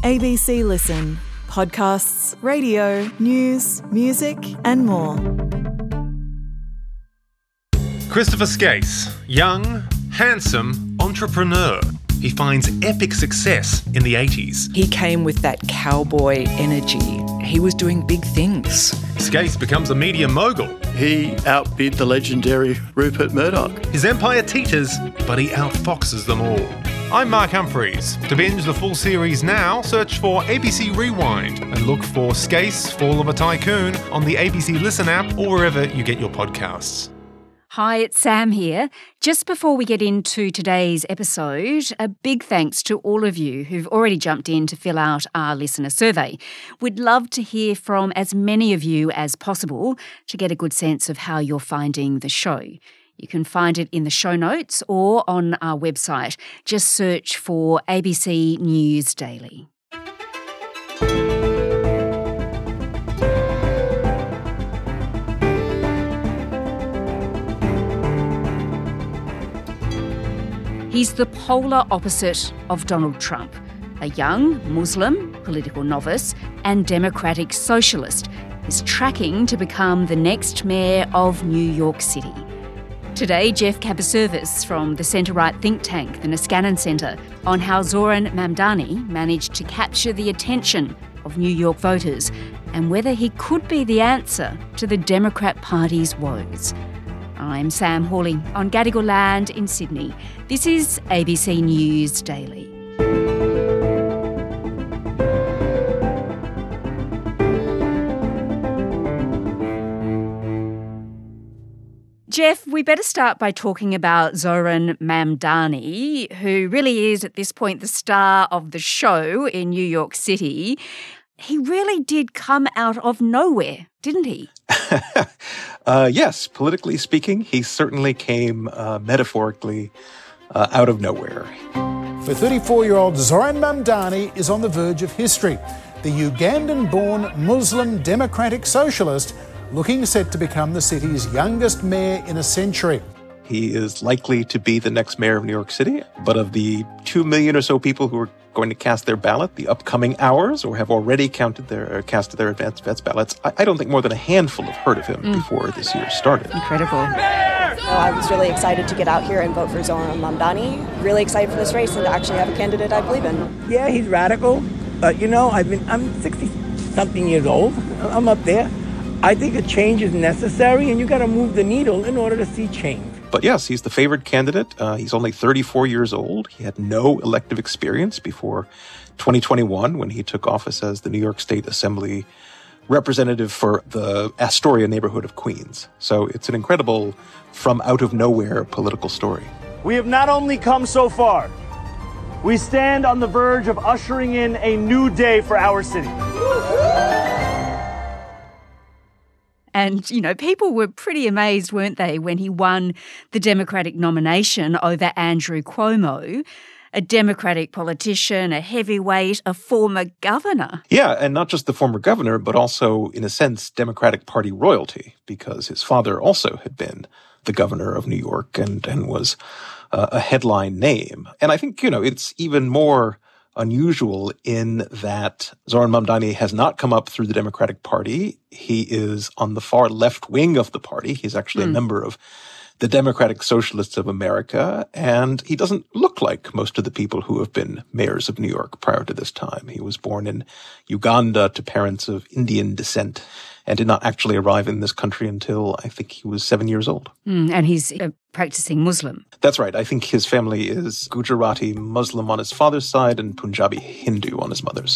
ABC Listen. Podcasts, radio, news, music and more. Christopher Skase, young, handsome entrepreneur. He finds epic success in the 80s. He came with that cowboy energy. He was doing big things. Skase becomes a media mogul. He outbid the legendary Rupert Murdoch. His empire teeters, but he outfoxes them all. I'm Mark Humphreys. To binge the full series now, search for ABC Rewind and look for Skase, Fall of a Tycoon on the ABC Listen app or wherever you get your podcasts. Hi, it's Sam here. Just before we get into today's episode, a big thanks to all of you who've already jumped in to fill out our listener survey. We'd love to hear from as many of you as possible to get a good sense of how you're finding the show. You can find it in the show notes or on our website. Just search for ABC News Daily. He's the polar opposite of Donald Trump, a young Muslim political novice and democratic socialist. He's tracking to become the next mayor of New York City. Today, Jeff Kabaservis from the centre-right think tank, the Niskanen Centre, on how Zoran Mamdani managed to capture the attention of New York voters and whether he could be the answer to the Democrat Party's woes. I'm Sam Hawley on Gadigal land in Sydney. This is ABC News Daily. Jeff, we better start by talking about Zoran Mamdani, who really is at this point the star of the show in New York City. He really did come out of nowhere, didn't he? Yes, politically speaking, he certainly came metaphorically out of nowhere. For 34-year-old Zoran Mamdani is on the verge of history. The Ugandan-born Muslim democratic socialist looking set to become the city's youngest mayor in a century. He is likely to be the next mayor of New York City, but of the 2 million or so people who are going to cast their ballot the upcoming hours or have already casted their advance ballots, I don't think more than a handful have heard of him before this year started. Incredible. I was really excited to get out here and vote for Zoran Mamdani. Really excited for this race and to actually have a candidate I believe in. Yeah, he's radical, but I'm 60-something years old. I'm up there. I think a change is necessary, and you got to move the needle in order to see change. But yes, he's the favored candidate. He's only 34 years old. He had no elective experience before 2021 when he took office as the New York State Assembly representative for the Astoria neighborhood of Queens. So it's an incredible from out of nowhere political story. We have not only come so far, we stand on the verge of ushering in a new day for our city. And, people were pretty amazed, weren't they, when he won the Democratic nomination over Andrew Cuomo, a Democratic politician, a heavyweight, a former governor. Yeah, and not just the former governor, but also, in a sense, Democratic Party royalty, because his father also had been the governor of New York and was a headline name. And I think, it's even more unusual in that Zoran Mamdani has not come up through the Democratic Party. He is on the far left wing of the party. He's actually a member of the Democratic Socialists of America, and he doesn't look like most of the people who have been mayors of New York prior to this time. He was born in Uganda to parents of Indian descent and did not actually arrive in this country until I think he was 7 years old. And he's a practicing Muslim. That's right. I think his family is Gujarati Muslim on his father's side and Punjabi Hindu on his mother's.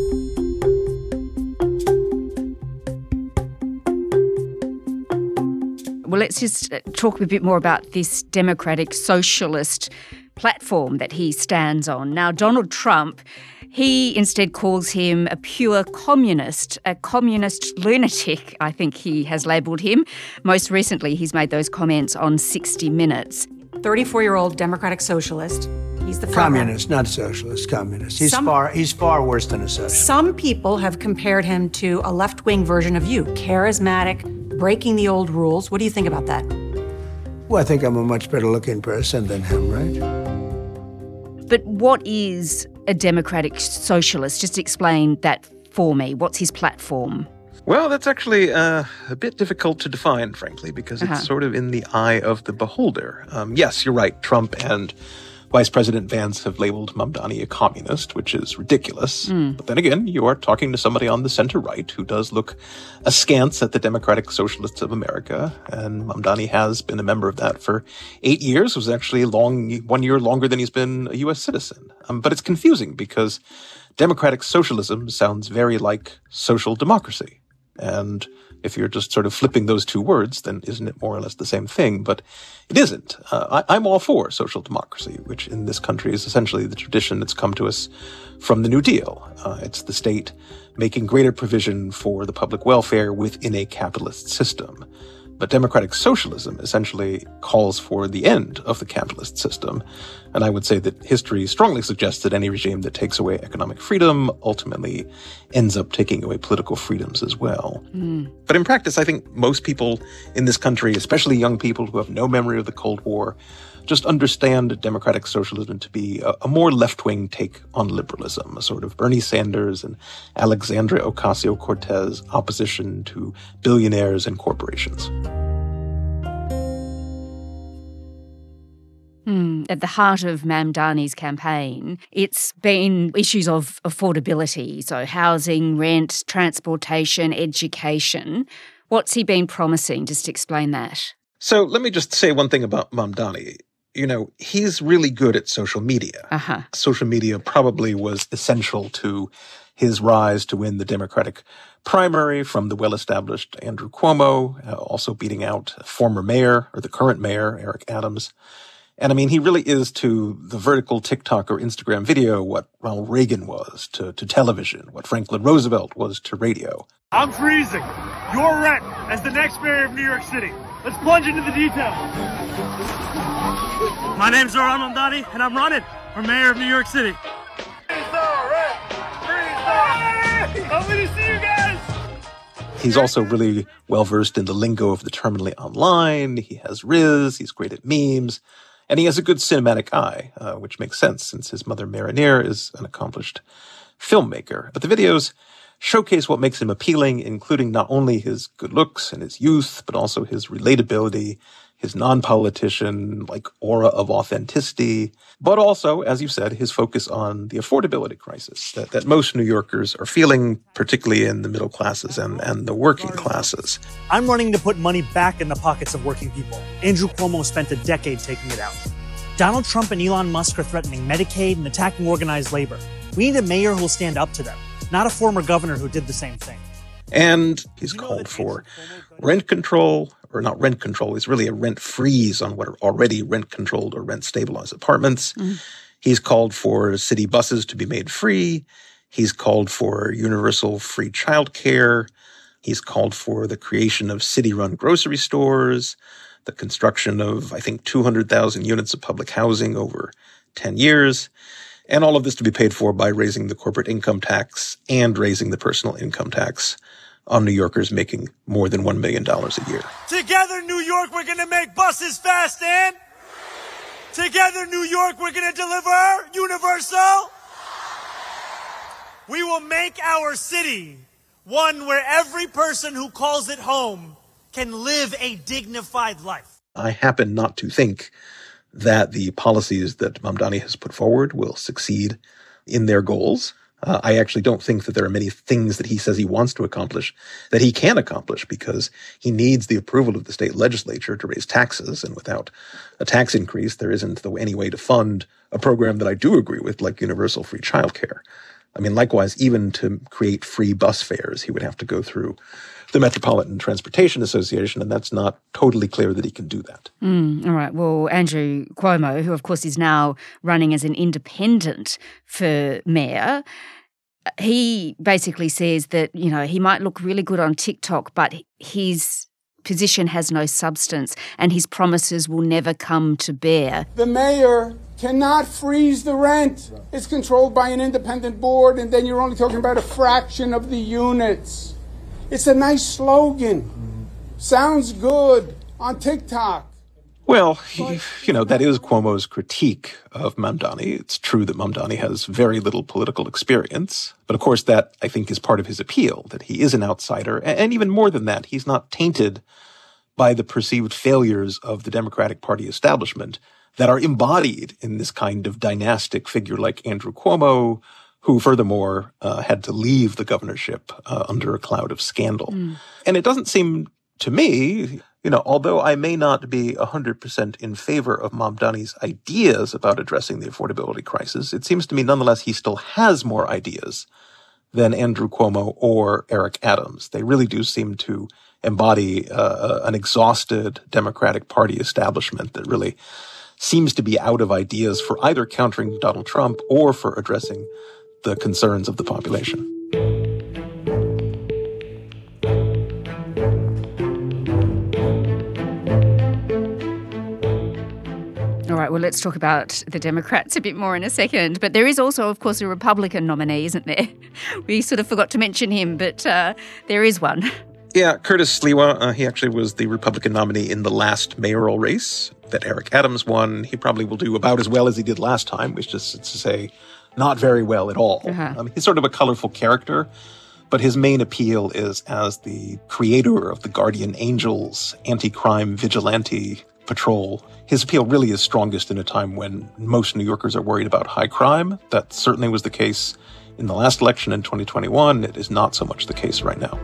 Well, let's just talk a bit more about this democratic socialist platform that he stands on. Now, Donald Trump, he instead calls him a pure communist, a communist lunatic, I think he has labelled him. Most recently, he's made those comments on 60 Minutes. 34-year-old democratic socialist. He's the communist, not socialist, communist. He's far worse than a socialist. Some people have compared him to a left-wing version of you, charismatic, breaking the old rules. What do you think about that? Well, I think I'm a much better looking person than him, right? But what is a democratic socialist? Just explain that for me. What's his platform? Well, that's actually a bit difficult to define, frankly, because it's sort of in the eye of the beholder. Yes, you're right. Trump and Vice President Vance have labeled Mamdani a communist, which is ridiculous. But then again, you are talking to somebody on the center-right who does look askance at the Democratic Socialists of America, and Mamdani has been a member of that for 8 years. It was actually 1 year longer than he's been a U.S. citizen. But it's confusing because Democratic socialism sounds very like social democracy. And if you're just sort of flipping those two words, then isn't it more or less the same thing? But it isn't. I'm all for social democracy, which in this country is essentially the tradition that's come to us from the New Deal. It's the state making greater provision for the public welfare within a capitalist system. But democratic socialism essentially calls for the end of the capitalist system. And I would say that history strongly suggests that any regime that takes away economic freedom ultimately ends up taking away political freedoms as well. But in practice, I think most people in this country, especially young people who have no memory of the Cold War, just understand democratic socialism to be a more left-wing take on liberalism, a sort of Bernie Sanders and Alexandria Ocasio-Cortez opposition to billionaires and corporations. At the heart of Mamdani's campaign, it's been issues of affordability, so housing, rent, transportation, education. What's he been promising? Just explain that. So let me just say one thing about Mamdani. You know, he's really good at social media. Social media probably was essential to his rise to win the Democratic primary from the well-established Andrew Cuomo, also beating out former mayor, or the current mayor, Eric Adams. And I mean, he really is to the vertical TikTok or Instagram video what Ronald Reagan was to television, what Franklin Roosevelt was to radio. I'm freezing. Your rent as the next mayor of New York City. Let's plunge into the details. My name's Zohran Mamdani, and I'm running for mayor of New York City. Lovely to see you guys. He's also really well-versed in the lingo of the terminally online. He has Riz, he's great at memes, and he has a good cinematic eye, which makes sense since his mother, Marinir, is an accomplished filmmaker. But the videos showcase what makes him appealing, including not only his good looks and his youth, but also his relatability, his non-politician, aura of authenticity, but also, as you said, his focus on the affordability crisis that most New Yorkers are feeling, particularly in the middle classes and the working classes. I'm running to put money back in the pockets of working people. Andrew Cuomo spent a decade taking it out. Donald Trump and Elon Musk are threatening Medicaid and attacking organized labor. We need a mayor who will stand up to them, not a former governor who did the same thing. And he's called for rent control, or not rent control, it's really a rent freeze on what are already rent-controlled or rent-stabilized apartments. He's called for city buses to be made free. He's called for universal free childcare. He's called for the creation of city-run grocery stores, the construction of, I think, 200,000 units of public housing over 10 years. And all of this to be paid for by raising the corporate income tax and raising the personal income tax on New Yorkers making more than $1 million a year. Together, New York, we're going to make buses fast, and together, New York, we're going to deliver universal. We will make our city one where every person who calls it home can live a dignified life. I happen not to think that the policies that Mamdani has put forward will succeed in their goals. I actually don't think that there are many things that he says he wants to accomplish that he can accomplish because he needs the approval of the state legislature to raise taxes. And without a tax increase, there isn't any way to fund a program that I do agree with, like universal free childcare. I mean, likewise, even to create free bus fares, he would have to go through the Metropolitan Transportation Association, and that's not totally clear that he can do that. All right. Well, Andrew Cuomo, who of course is now running as an independent for mayor, he basically says that, he might look really good on TikTok, but his position has no substance and his promises will never come to bear. The mayor cannot freeze the rent. It's controlled by an independent board, and then you're only talking about a fraction of the units. It's a nice slogan. Sounds good on TikTok. Well, that is Cuomo's critique of Mamdani. It's true that Mamdani has very little political experience. But of course, that, I think, is part of his appeal, that he is an outsider. And even more than that, he's not tainted by the perceived failures of the Democratic Party establishment that are embodied in this kind of dynastic figure like Andrew Cuomo, who furthermore had to leave the governorship under a cloud of scandal. And it doesn't seem to me, although I may not be 100% in favor of Mamdani's ideas about addressing the affordability crisis, it seems to me nonetheless he still has more ideas than Andrew Cuomo or Eric Adams. They really do seem to embody an exhausted Democratic Party establishment that really seems to be out of ideas for either countering Donald Trump or for addressing the concerns of the population. All right, well, let's talk about the Democrats a bit more in a second. But there is also, of course, a Republican nominee, isn't there? We sort of forgot to mention him, but there is one. Yeah, Curtis Sliwa, he actually was the Republican nominee in the last mayoral race that Eric Adams won. He probably will do about as well as he did last time, which is to say not very well at all. He's sort of a colorful character, but his main appeal is as the creator of the Guardian Angels anti-crime vigilante patrol. His appeal really is strongest in a time when most New Yorkers are worried about high crime. That certainly was the case in the last election in 2021. It is not so much the case right now.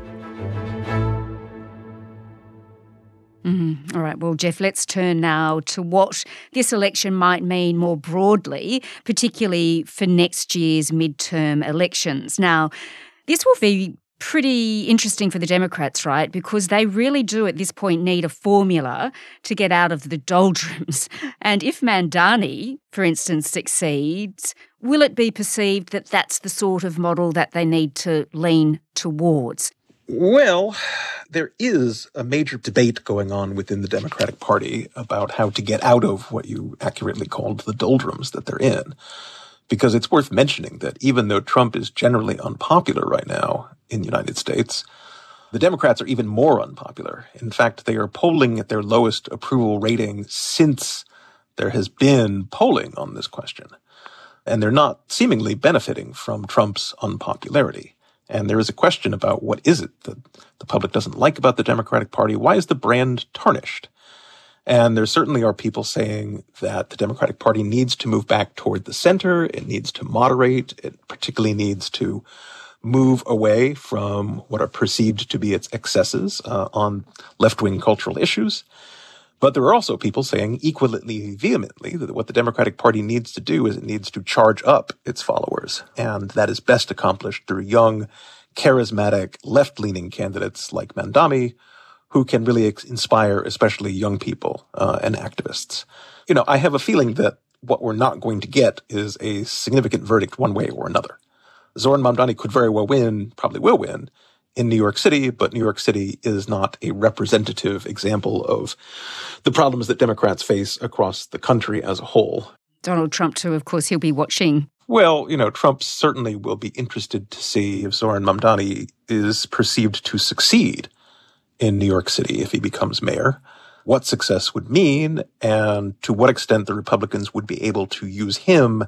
All right, well, Jeff, let's turn now to what this election might mean more broadly, particularly for next year's midterm elections. Now, this will be pretty interesting for the Democrats, right? Because they really do at this point need a formula to get out of the doldrums. And if Mamdani, for instance, succeeds, will it be perceived that that's the sort of model that they need to lean towards? Well, there is a major debate going on within the Democratic Party about how to get out of what you accurately called the doldrums that they're in. Because it's worth mentioning that even though Trump is generally unpopular right now in the United States, the Democrats are even more unpopular. In fact, they are polling at their lowest approval rating since there has been polling on this question. And they're not seemingly benefiting from Trump's unpopularity. And there is a question about what is it that the public doesn't like about the Democratic Party? Why is the brand tarnished? And there certainly are people saying that the Democratic Party needs to move back toward the center. It needs to moderate. It particularly needs to move away from what are perceived to be its excesses on left-wing cultural issues. But there are also people saying equally vehemently that what the Democratic Party needs to do is it needs to charge up its followers. And that is best accomplished through young, charismatic, left-leaning candidates like Mamdani, who can really inspire especially young people and activists. I have a feeling that what we're not going to get is a significant verdict one way or another. Zohran Mamdani could very well win, probably will win, in New York City, but New York City is not a representative example of the problems that Democrats face across the country as a whole. Donald Trump, too, of course, he'll be watching. Well, Trump certainly will be interested to see if Zohran Mamdani is perceived to succeed in New York City if he becomes mayor, what success would mean, and to what extent the Republicans would be able to use him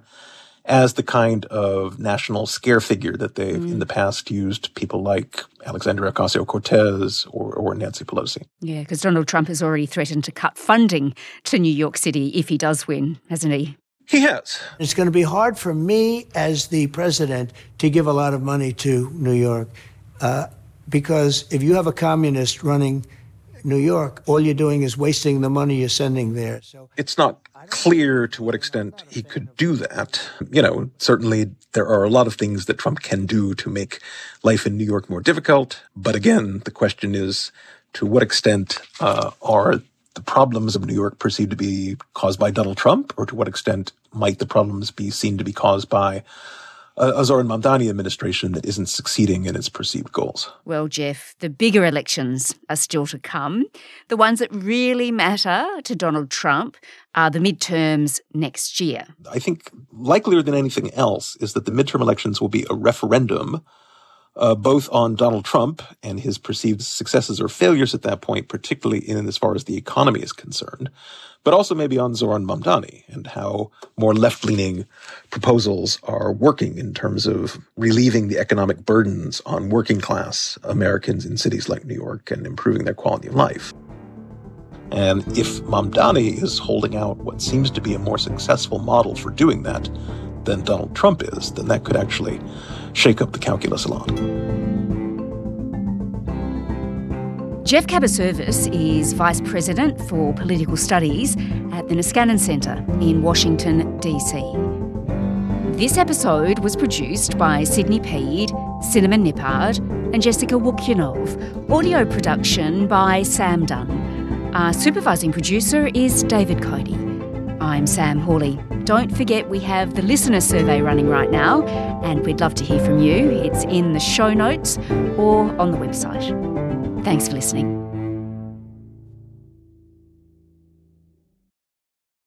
as the kind of national scare figure that they've in the past used people like Alexandria Ocasio-Cortez or Nancy Pelosi. Yeah, because Donald Trump has already threatened to cut funding to New York City if he does win, hasn't he? He has. It's going to be hard for me as the president to give a lot of money to New York because if you have a communist running New York, all you're doing is wasting the money you're sending there. So it's not clear to what extent he could do that. Certainly there are a lot of things that Trump can do to make life in New York more difficult. But again, the question is, to what extent are the problems of New York perceived to be caused by Donald Trump, or to what extent might the problems be seen to be caused by a Zohran Mamdani administration that isn't succeeding in its perceived goals? Well, Jeff, the bigger elections are still to come. The ones that really matter to Donald Trump are the midterms next year. I think likelier than anything else is that the midterm elections will be a referendum both on Donald Trump and his perceived successes or failures at that point, particularly in as far as the economy is concerned, but also maybe on Zoran Mamdani and how more left-leaning proposals are working in terms of relieving the economic burdens on working-class Americans in cities like New York and improving their quality of life. And if Mamdani is holding out what seems to be a more successful model for doing that than Donald Trump is, then that could actually shake up the calculus a lot. Jeff Cabaservis is Vice President for Political Studies at the Niskanen Centre in Washington, D.C. This episode was produced by Sydney Peed, Cinnamon Nippard and Jessica Wukyanov. Audio production by Sam Dunn. Our supervising producer is David Cody. I'm Sam Hawley. Don't forget we have the listener survey running right now, and we'd love to hear from you. It's in the show notes or on the website. Thanks for listening.